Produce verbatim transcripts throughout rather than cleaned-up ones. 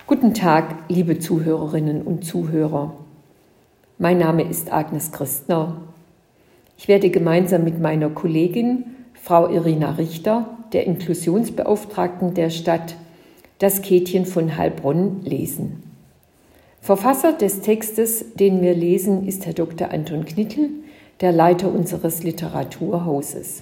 Guten Tag, liebe Zuhörerinnen und Zuhörer. Mein Name ist Agnes Christner. Ich werde gemeinsam mit meiner Kollegin, Frau Irina Richter, der Inklusionsbeauftragten der Stadt, das Käthchen von Heilbronn lesen. Verfasser des Textes, den wir lesen, ist Herr Doktor Anton Knittel, der Leiter unseres Literaturhauses.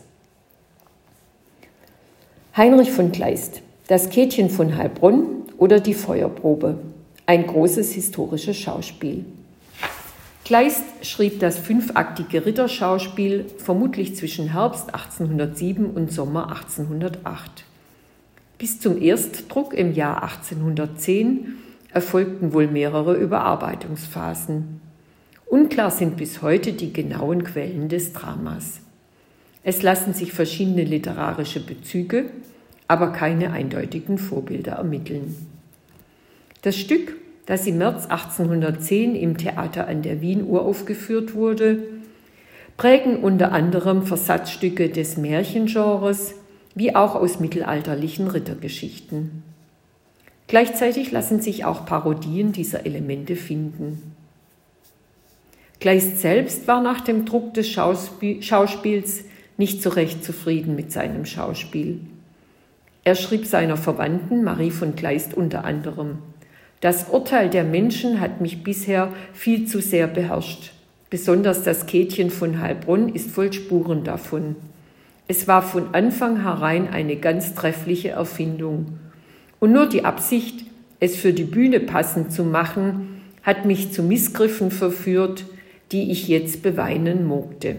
Heinrich von Kleist, das Käthchen von Heilbronn oder die Feuerprobe, ein großes historisches Schauspiel. Kleist schrieb das fünfaktige Ritterschauspiel vermutlich zwischen Herbst achtzehnhundertsieben und Sommer achtzehnhundertacht. Bis zum Erstdruck im Jahr achtzehnhundertzehn erfolgten wohl mehrere Überarbeitungsphasen. Unklar sind bis heute die genauen Quellen des Dramas. Es lassen sich verschiedene literarische Bezüge, aber keine eindeutigen Vorbilder ermitteln. Das Stück, das im März achtzehnhundertzehn im Theater an der Wien uraufgeführt wurde, prägen unter anderem Versatzstücke des Märchengenres wie auch aus mittelalterlichen Rittergeschichten. Gleichzeitig lassen sich auch Parodien dieser Elemente finden. Kleist selbst war nach dem Druck des Schauspiel- Schauspiels nicht so recht zufrieden mit seinem Schauspiel. Er schrieb seiner Verwandten Marie von Kleist unter anderem: Das Urteil der Menschen hat mich bisher viel zu sehr beherrscht. Besonders das Käthchen von Heilbronn ist voll Spuren davon. Es war von Anfang herein eine ganz treffliche Erfindung. Und nur die Absicht, es für die Bühne passend zu machen, hat mich zu Missgriffen verführt, die ich jetzt beweinen mogte.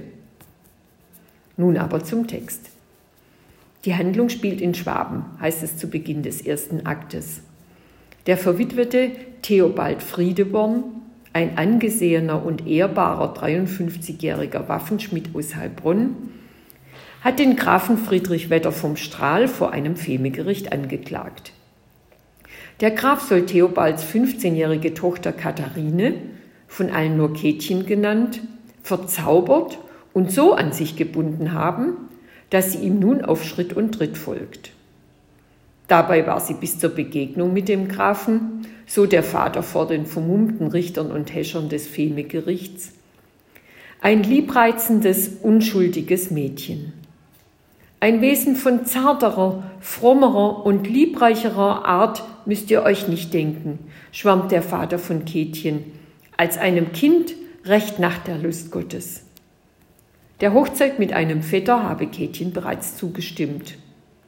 Nun aber zum Text. Die Handlung spielt in Schwaben, heißt es zu Beginn des ersten Aktes. Der verwitwete Theobald Friedeborn, ein angesehener und ehrbarer dreiundfünfzigjähriger Waffenschmied aus Heilbronn, hat den Grafen Friedrich Wetter vom Strahl vor einem Femegericht angeklagt. Der Graf soll Theobalds fünfzehnjährige Tochter Katharine, von allen nur Käthchen genannt, verzaubert und so an sich gebunden haben, dass sie ihm nun auf Schritt und Tritt folgt. Dabei war sie bis zur Begegnung mit dem Grafen, so der Vater vor den vermummten Richtern und Häschern des Femegerichts, ein liebreizendes, unschuldiges Mädchen. Ein Wesen von zarterer, frommerer und liebreicherer Art müsst ihr euch nicht denken, schwärmt der Vater von Käthchen, als einem Kind recht nach der Lust Gottes. Der Hochzeit mit einem Vetter habe Käthchen bereits zugestimmt.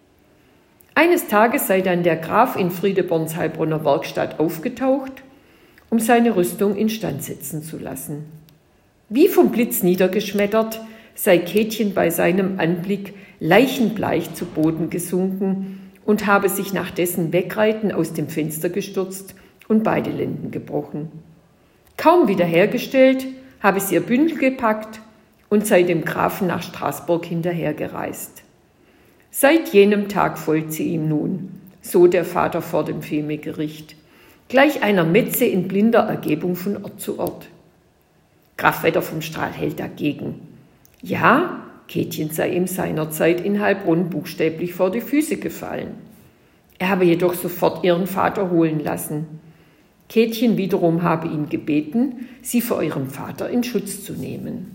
Eines Tages sei dann der Graf in Friedeborns Heilbronner Werkstatt aufgetaucht, um seine Rüstung instand setzen zu lassen. Wie vom Blitz niedergeschmettert, sei Käthchen bei seinem Anblick leichenbleich zu Boden gesunken und habe sich nach dessen Wegreiten aus dem Fenster gestürzt und beide Lenden gebrochen. Kaum wiederhergestellt, habe sie ihr Bündel gepackt und sei dem Grafen nach Straßburg hinterhergereist. Seit jenem Tag folgt sie ihm nun, so der Vater vor dem Femegericht, gleich einer Metze in blinder Ergebung von Ort zu Ort. Graf Wetter vom Strahl hält dagegen. Ja, Käthchen sei ihm seinerzeit in Heilbronn buchstäblich vor die Füße gefallen. Er habe jedoch sofort ihren Vater holen lassen. Käthchen wiederum habe ihn gebeten, sie vor ihrem Vater in Schutz zu nehmen.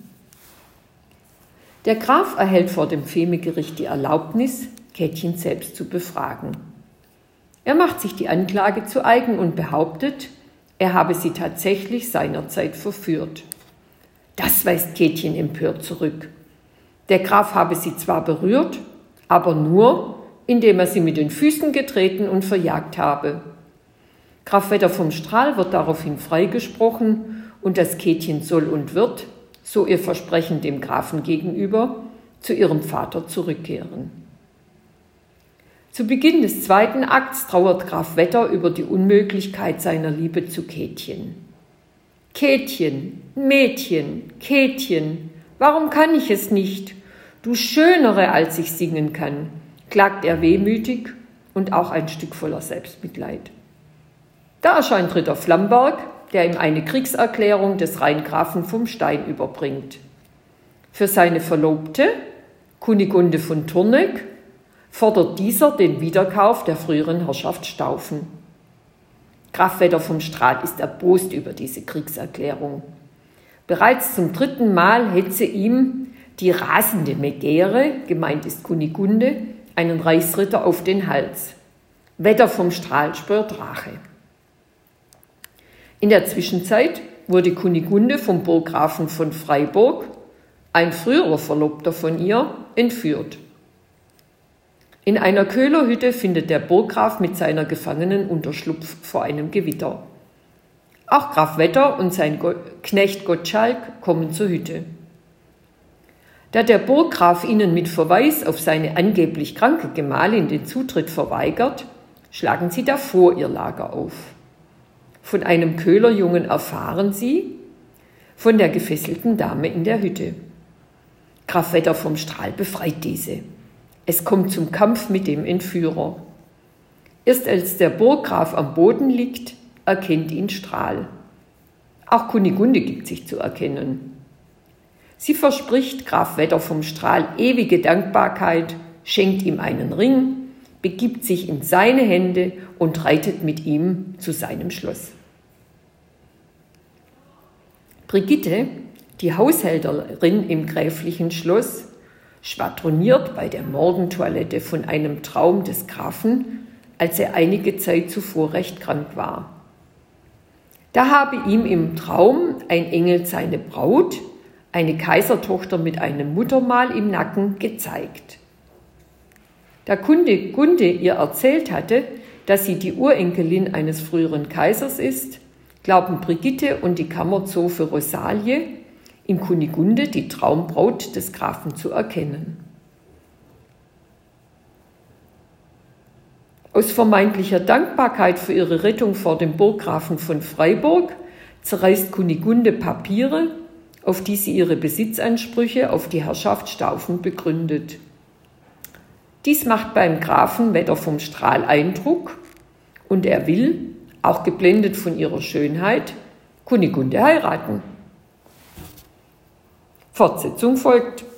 Der Graf erhält vor dem Femegericht die Erlaubnis, Käthchen selbst zu befragen. Er macht sich die Anklage zu eigen und behauptet, er habe sie tatsächlich seinerzeit verführt. Das weist Käthchen empört zurück. Der Graf habe sie zwar berührt, aber nur, indem er sie mit den Füßen getreten und verjagt habe. Graf Wetter vom Strahl wird daraufhin freigesprochen und das Käthchen soll und wird, so ihr Versprechen dem Grafen gegenüber, zu ihrem Vater zurückkehren. Zu Beginn des zweiten Akts trauert Graf Wetter über die Unmöglichkeit seiner Liebe zu Käthchen. Käthchen, Mädchen, Käthchen, warum kann ich es nicht? Du Schönere, als ich singen kann, klagt er wehmütig und auch ein Stück voller Selbstmitleid. Da erscheint Ritter Flamberg, der ihm eine Kriegserklärung des Rheingrafen vom Stein überbringt. Für seine Verlobte, Kunigunde von Turneck, fordert dieser den Wiederkauf der früheren Herrschaft Staufen. Graf Wetter vom Strahl ist erbost über diese Kriegserklärung. Bereits zum dritten Mal hetze ihm die rasende Megäre, gemeint ist Kunigunde, einen Reichsritter auf den Hals. Wetter vom Strahl schwört Rache. In der Zwischenzeit wurde Kunigunde vom Burggrafen von Freiburg, ein früherer Verlobter von ihr, entführt. In einer Köhlerhütte findet der Burggraf mit seiner Gefangenen Unterschlupf vor einem Gewitter. Auch Graf Wetter und sein Knecht Gottschalk kommen zur Hütte. Da der Burggraf ihnen mit Verweis auf seine angeblich kranke Gemahlin den Zutritt verweigert, schlagen sie davor ihr Lager auf. Von einem Köhlerjungen erfahren sie, von der gefesselten Dame in der Hütte. Graf Wetter vom Strahl befreit diese. Es kommt zum Kampf mit dem Entführer. Erst als der Burggraf am Boden liegt, erkennt ihn Strahl. Auch Kunigunde gibt sich zu erkennen. Sie verspricht Graf Wetter vom Strahl ewige Dankbarkeit, schenkt ihm einen Ring, begibt sich in seine Hände und reitet mit ihm zu seinem Schloss. Brigitte, die Haushälterin im gräflichen Schloss, schwadroniert bei der Morgentoilette von einem Traum des Grafen, als er einige Zeit zuvor recht krank war. Da habe ihm im Traum ein Engel seine Braut, eine Kaisertochter mit einem Muttermal im Nacken, gezeigt. Da Kunigunde ihr erzählt hatte, dass sie die Urenkelin eines früheren Kaisers ist, glauben Brigitte und die Kammerzofe Rosalie, in Kunigunde die Traumbraut des Grafen zu erkennen. Aus vermeintlicher Dankbarkeit für ihre Rettung vor dem Burggrafen von Freiburg zerreißt Kunigunde Papiere, auf die sie ihre Besitzansprüche auf die Herrschaft Staufen begründet. Dies macht beim Grafen Wetter vom Strahl Eindruck und er will, auch geblendet von ihrer Schönheit, Kunigunde heiraten. Fortsetzung folgt.